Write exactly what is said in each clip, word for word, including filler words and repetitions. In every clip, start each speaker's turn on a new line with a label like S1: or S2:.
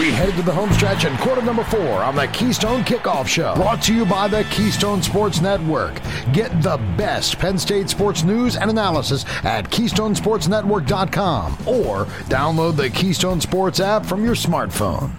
S1: We head to the home stretch in quarter number four on the Keystone Kickoff Show. Brought to you by the Keystone Sports Network. Get the best Penn State sports news and analysis at keystone sports network dot com or download the Keystone Sports app from your smartphone.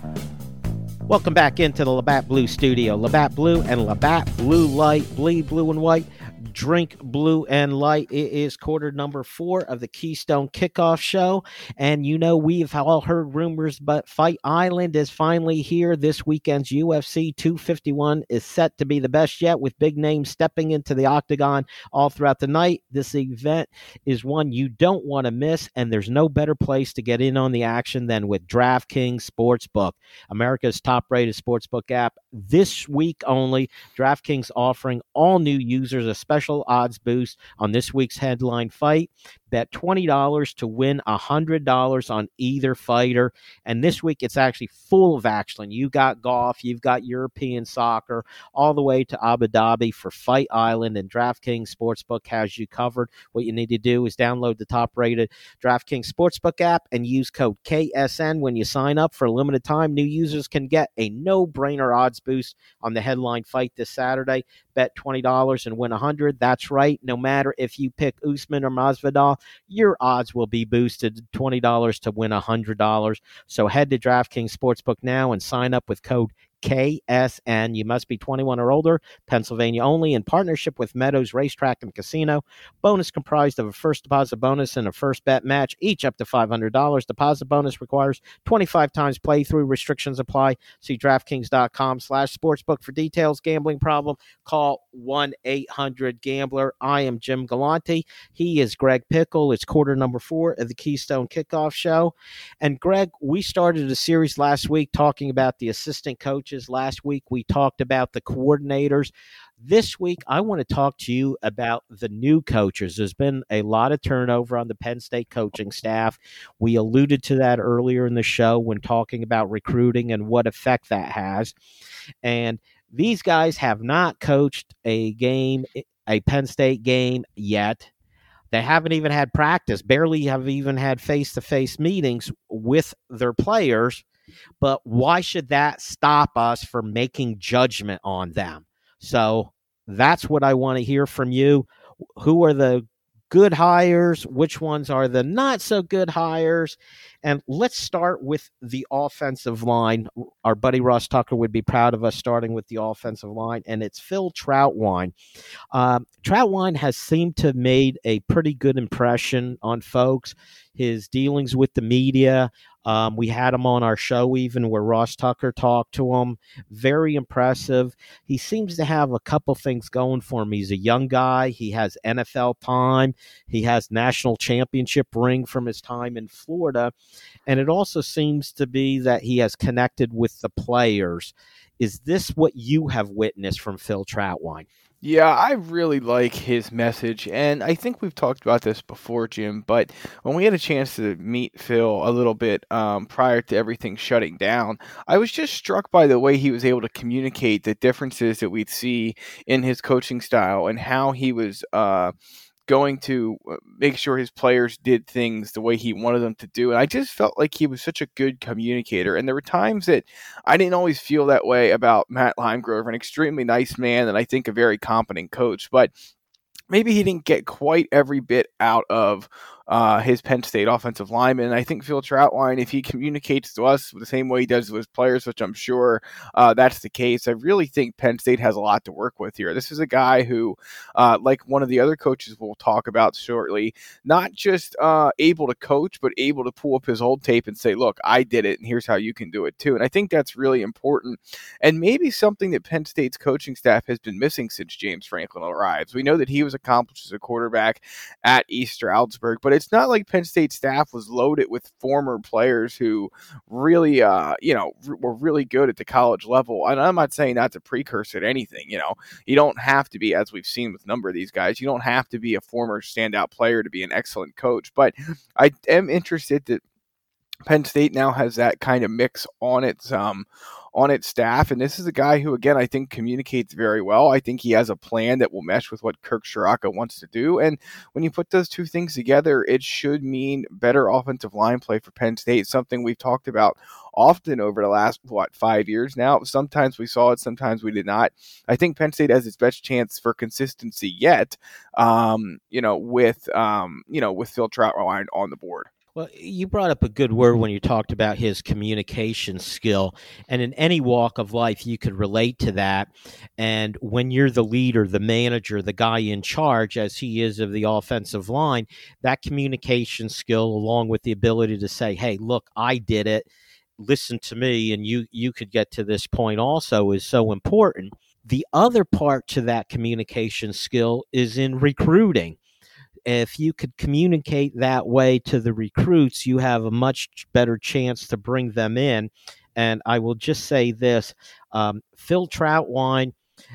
S2: Welcome back into the Labatt Blue Studio. Labatt Blue and Labatt Blue Light. Bleed blue and white. Drink blue and light. It is quarter number four of the Keystone Kickoff Show. And you know, we've all heard rumors, but Fight Island is finally here. This weekend's U F C two fifty-one is set to be the best yet, with big names stepping into the octagon all throughout the night. This event is one you don't want to miss, and there's no better place to get in on the action than with DraftKings Sportsbook, America's top-rated sportsbook app. This week only, DraftKings offering all new users a special odds boost on this week's headline fight. Bet twenty dollars to win one hundred dollars on either fighter. And this week, it's actually full of action. You got golf, you've got European soccer, all the way to Abu Dhabi for Fight Island, and DraftKings Sportsbook has you covered. What you need to do is download the top-rated DraftKings Sportsbook app and use code K S N when you sign up. For a limited time, new users can get a no-brainer odds boost on the headline fight this Saturday. Bet twenty dollars and win one hundred dollars. That's right. No matter if you pick Usman or Masvidal, your odds will be boosted to twenty dollars to win one hundred dollars. So head to DraftKings Sportsbook now and sign up with code K S N. You must be twenty-one or older, Pennsylvania only, in partnership with Meadows Racetrack and Casino. Bonus comprised of a first deposit bonus and a first bet match, each up to five hundred dollars. Deposit bonus requires twenty-five times playthrough. Restrictions apply. See DraftKings.com slash sportsbook for details. Gambling problem? Call one eight hundred gambler. I am Jim Galante. He is Greg Pickle. It's quarter number four of the Keystone Kickoff Show. And Greg, we started a series last week talking about the assistant coaches. Last week, we talked about the coordinators. This week, I want to talk to you about the new coaches. There's been a lot of turnover on the Penn State coaching staff. We alluded to that earlier in the show when talking about recruiting and what effect that has. And these guys have not coached a game, a Penn State game yet. They haven't even had practice, barely have even had face-to-face meetings with their players. But why should that stop us from making judgment on them? So that's what I want to hear from you. Who are the good hires? Which ones are the not so good hires? And let's start with the offensive line. Our buddy Ross Tucker would be proud of us starting with the offensive line, and it's Phil Trautwein. Um, Trautwein has seemed to have made a pretty good impression on folks. His dealings with the media, um, we had him on our show even where Ross Tucker talked to him. Very impressive. He seems to have a couple things going for him. He's a young guy. He has N F L time. He has national championship ring from his time in Florida. And it also seems to be that he has connected with the players. Is this what you have witnessed from Phil Trautwein?
S3: Yeah, I really like his message, and I think we've talked about this before, Jim, but when we had a chance to meet Phil a little bit um, prior to everything shutting down, I was just struck by the way he was able to communicate the differences that we'd see in his coaching style and how he was uh, going to make sure his players did things the way he wanted them to do. And I just felt like he was such a good communicator. And there were times that I didn't always feel that way about Matt Limegrove, an extremely nice man and I think a very competent coach. But maybe he didn't get quite every bit out of uh, his Penn State offensive lineman. And I think Phil Trautwein, if he communicates to us the same way he does with his players, which I'm sure uh, that's the case, I really think Penn State has a lot to work with here. This is a guy who, uh, like one of the other coaches we'll talk about shortly, not just uh, able to coach, but able to pull up his old tape and say, look, I did it, and here's how you can do it too. And I think that's really important, and maybe something that Penn State's coaching staff has been missing since James Franklin arrives. We know that he was accomplished as a quarterback at East Stroudsburg, but it's not like Penn State staff was loaded with former players who really, uh, you know, r- were really good at the college level. And I'm not saying that's a precursor to anything. You know, you don't have to be, as we've seen with a number of these guys, you don't have to be a former standout player to be an excellent coach. But I am interested that Penn State now has that kind of mix on its um, on its staff. And this is a guy who, again, I think communicates very well. I think he has a plan that will mesh with what Kirk Ciarrocca wants to do. And when you put those two things together, it should mean better offensive line play for Penn State, something we've talked about often over the last, what, five years now. Sometimes we saw it, sometimes we did not. I think Penn State has its best chance for consistency yet, um, you know, with, um, you know, with Phil Trautwein on the board.
S2: Well, you brought up a good word when you talked about his communication skill. And in any walk of life, you could relate to that. And when you're the leader, the manager, the guy in charge, as he is of the offensive line, that communication skill, along with the ability to say, hey, look, I did it, listen to me, and you, you could get to this point also, is so important. The other part to that communication skill is in recruiting. If you could communicate that way to the recruits, you have a much better chance to bring them in. And I will just say this, um, Phil Trautwein,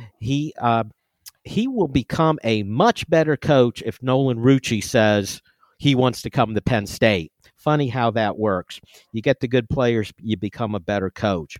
S2: he uh, he will become a much better coach if Nolan Rucci says he wants to come to Penn State. Funny how that works. You get the good players, you become a better coach.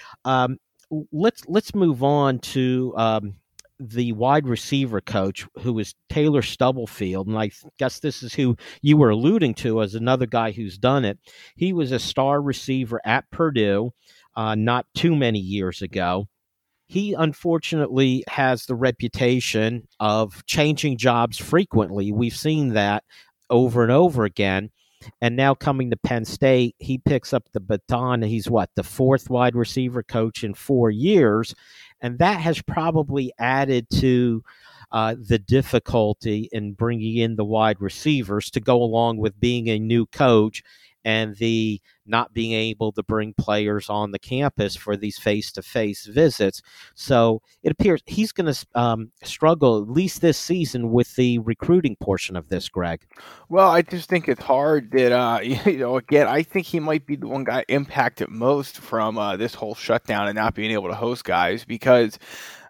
S2: Um, let's let's move on to um, the wide receiver coach, who is Taylor Stubblefield. And I guess this is who you were alluding to as another guy who's done it. He was a star receiver at Purdue uh, not too many years ago. He unfortunately has the reputation of changing jobs frequently. We've seen that over and over again. And now coming to Penn State, he picks up the baton. He's what, the fourth wide receiver coach in four years. And that has probably added to uh, the difficulty in bringing in the wide receivers to go along with being a new coach and the not being able to bring players on the campus for these face-to-face visits. So it appears he's going to um, struggle, at least this season, with the recruiting portion of this, Greg.
S3: Well, I just think it's hard that, uh, you know, again, I think he might be the one guy impacted most from uh, this whole shutdown and not being able to host guys, because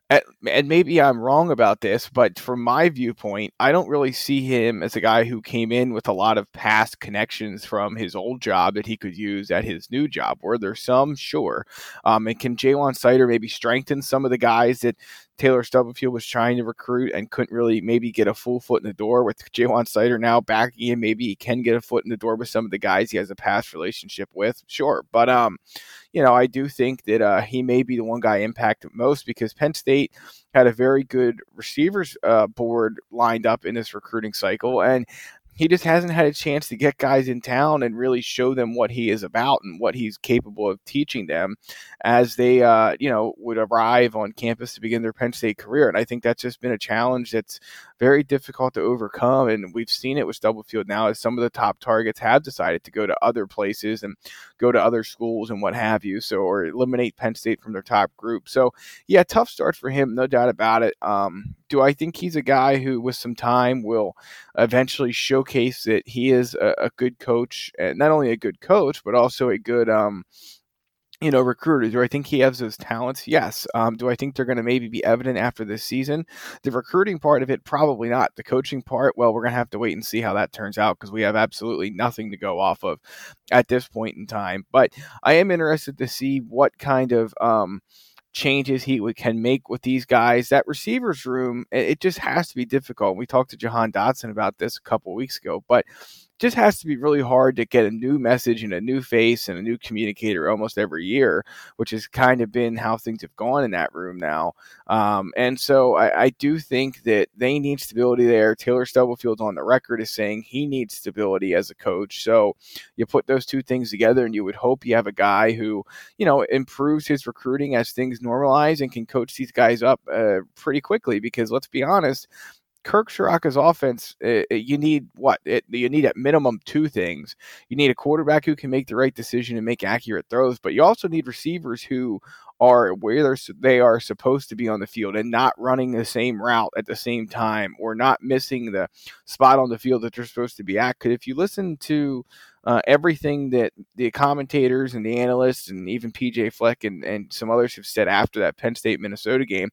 S3: and maybe I'm wrong about this, but from my viewpoint, I don't really see him as a guy who came in with a lot of past connections from his old job that he could use at his new job. Were there some? Sure. Um, and can Ja'Juan Seider maybe strengthen some of the guys that Taylor Stubblefield was trying to recruit and couldn't really maybe get a full foot in the door? With Ja'Juan Seider now back in, maybe he can get a foot in the door with some of the guys he has a past relationship with. Sure. But, um, you know, I do think that uh, he may be the one guy impacted most, because Penn State had a very good receivers uh, board lined up in this recruiting cycle, and he just hasn't had a chance to get guys in town and really show them what he is about and what he's capable of teaching them as they, uh, you know, would arrive on campus to begin their Penn State career. And I think that's just been a challenge that's very difficult to overcome. And we've seen it with Stubblefield now, as some of the top targets have decided to go to other places and go to other schools and what have you. So, or eliminate Penn State from their top group. So yeah, tough start for him, no doubt about it. Um, do I think he's a guy who with some time will eventually showcase that he is a, a good coach, and not only a good coach, but also a good, um, you know, recruiter? Do I think he has those talents? Yes. Um, do I think they're going to maybe be evident after this season? The recruiting part of it, probably not. The coaching part, well, we're going to have to wait and see how that turns out, because we have absolutely nothing to go off of at this point in time. But I am interested to see what kind of um, changes he can make with these guys. That receivers room, it just has to be difficult. We talked to Jahan Dotson about this a couple of weeks ago, but just has to be really hard to get a new message and a new face and a new communicator almost every year, which has kind of been how things have gone in that room now. Um, and so I, I do think that they need stability there. Taylor Stubblefield's on the record as saying he needs stability as a coach. So you put those two things together, and you would hope you have a guy who, you know, improves his recruiting as things normalize and can coach these guys up uh, pretty quickly. Because let's be honest, Kirk Ciarrocca's offense, uh, you need what? It, you need at minimum two things. You need a quarterback who can make the right decision and make accurate throws, but you also need receivers who are where they're, they are supposed to be on the field and not running the same route at the same time, or not missing the spot on the field that they're supposed to be at. Because if you listen to uh, everything that the commentators and the analysts and even P J Fleck and, and some others have said after that Penn State Minnesota game,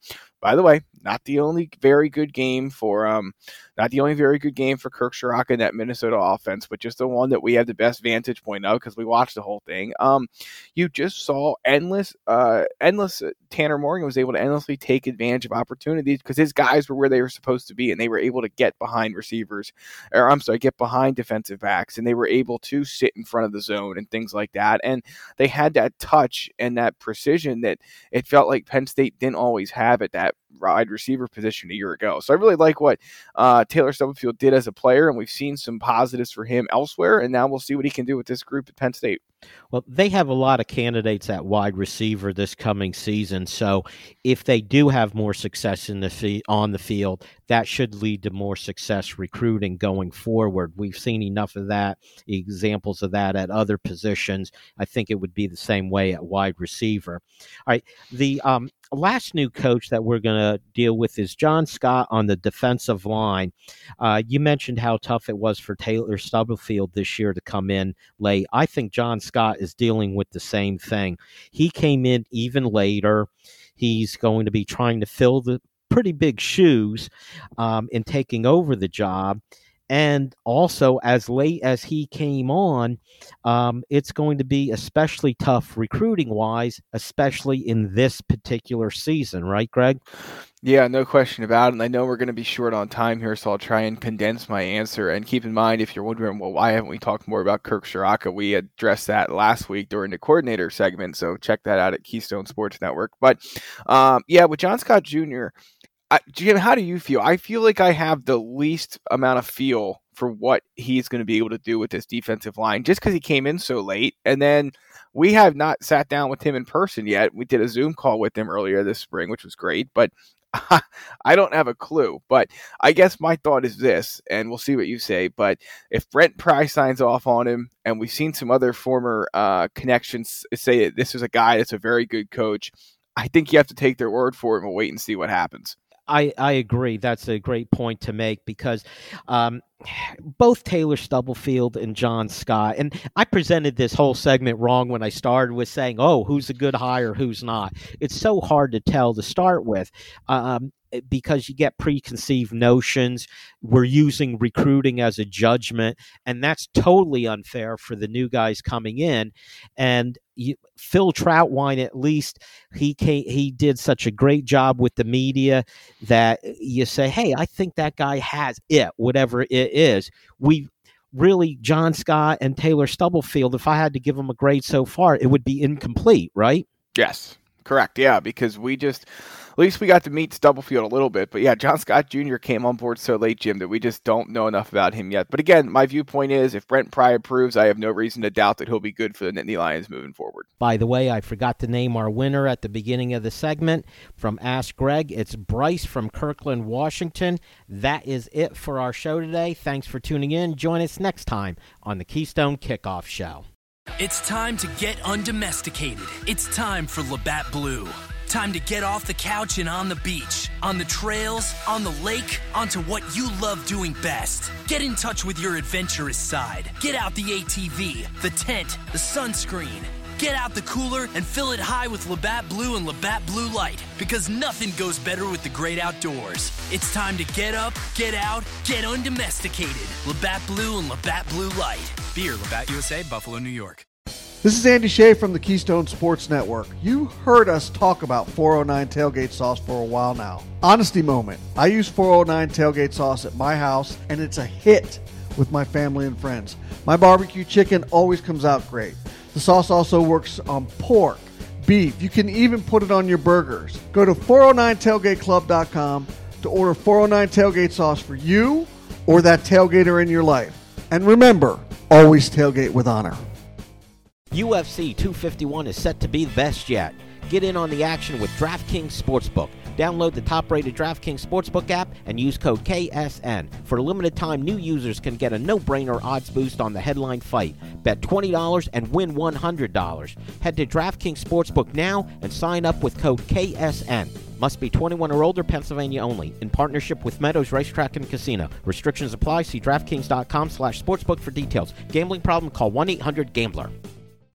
S3: by the way, not the only very good game for um, not the only very good game for Kirk Ciarrocca in that Minnesota offense, but just the one that we have the best vantage point of because we watched the whole thing. Um, you just saw endless, uh, endless. Uh, Tanner Morgan was able to endlessly take advantage of opportunities because his guys were where they were supposed to be, and they were able to get behind receivers, or I'm sorry, get behind defensive backs, and they were able to sit in front of the zone and things like that. And they had that touch and that precision that it felt like Penn State didn't always have at that wide receiver position a year ago. So I really like what uh, Taylor Stubblefield did as a player, and we've seen some positives for him elsewhere, and now we'll see what he can do with this group at Penn State.
S2: Well, they have a lot of candidates at wide receiver this coming season, so if they do have more success in the fee- on the field, that should lead to more success recruiting going forward. We've seen enough of that, examples of that at other positions. I think it would be the same way at wide receiver. All right, the um, last new coach that we're going to deal with is John Scott on the defensive line. Uh, you mentioned how tough it was for Taylor Stubblefield this year to come in late. I think John Scott is dealing with the same thing. He came in even later. He's going to be trying to fill the pretty big shoes um, in taking over the job. And also, as late as he came on, um, it's going to be especially tough recruiting-wise, especially in this particular season, right, Greg?
S3: Yeah, no question about it. And I know we're going to be short on time here, so I'll try and condense my answer. And keep in mind, if you're wondering, well, why haven't we talked more about Kirk Ciarrocca? We addressed that last week during the coordinator segment, so check that out at Keystone Sports Network. But, um, yeah, with John Scott Junior, I, Jim, how do you feel? I feel like I have the least amount of feel for what he's going to be able to do with this defensive line just because he came in so late. And then we have not sat down with him in person yet. We did a Zoom call with him earlier this spring, which was great, but I don't have a clue. But I guess my thought is this, and we'll see what you say, but if Brent Pry signs off on him, and we've seen some other former uh, connections say that this is a guy that's a very good coach, I think you have to take their word for it and we'll wait and see what happens.
S2: I, I agree. That's a great point to make because um, both Taylor Stubblefield and John Scott, and I presented this whole segment wrong when I started with saying, oh, who's a good hire, who's not. It's so hard to tell to start with. Um, because you get preconceived notions. We're using recruiting as a judgment, and that's totally unfair for the new guys coming in. And you, Phil Trautwein, at least, he came, he did such a great job with the media that you say, hey, I think that guy has it, whatever it is. We really, John Scott and Taylor Stubblefield, if I had to give them a grade so far, it would be incomplete, right?
S3: Yes, correct. Yeah, because we just... At least we got to meet Stubblefield a little bit. But yeah, John Scott Junior came on board so late, Jim, that we just don't know enough about him yet. But again, my viewpoint is if Brent Pry approves, I have no reason to doubt that he'll be good for the Nittany Lions moving forward.
S2: By the way, I forgot to name our winner at the beginning of the segment from Ask Greg. It's Bryce from Kirkland, Washington. That is it for our show today. Thanks for tuning in. Join us next time on the Keystone Kickoff Show.
S4: It's time to get undomesticated. It's time for Labatt Blue. Time to get off the couch and on the beach, on the trails, on the lake, onto what you love doing best. Get in touch with your adventurous side. Get out the A T V, the tent, the sunscreen. Get out the cooler and fill it high with Labatt Blue and Labatt Blue Light, because nothing goes better with the great outdoors. It's time to get up, get out, get undomesticated. Labatt Blue and Labatt Blue Light. Beer, Labatt U S A, Buffalo, New York.
S5: This is Andy Shea from the Keystone Sports Network. You heard us talk about four oh nine Tailgate Sauce for a while now. Honesty moment. I use four oh nine Tailgate Sauce at my house, and it's a hit with my family and friends. My barbecue chicken always comes out great. The sauce also works on pork, beef. You can even put it on your burgers. Go to four oh nine tailgate club dot com to order four oh nine Tailgate Sauce for you or that tailgater in your life. And remember, always tailgate with honor.
S2: U F C two fifty-one is set to be the best yet. Get in on the action with DraftKings Sportsbook. Download the top-rated DraftKings Sportsbook app and use code K S N. For a limited time, new users can get a no-brainer odds boost on the headline fight. Bet twenty dollars and win one hundred dollars. Head to DraftKings Sportsbook now and sign up with code K S N. Must be twenty-one or older, Pennsylvania only. In partnership with Meadows Racetrack and Casino. Restrictions apply. See DraftKings dot com slash sportsbook for details. Gambling problem? Call one eight hundred gambler.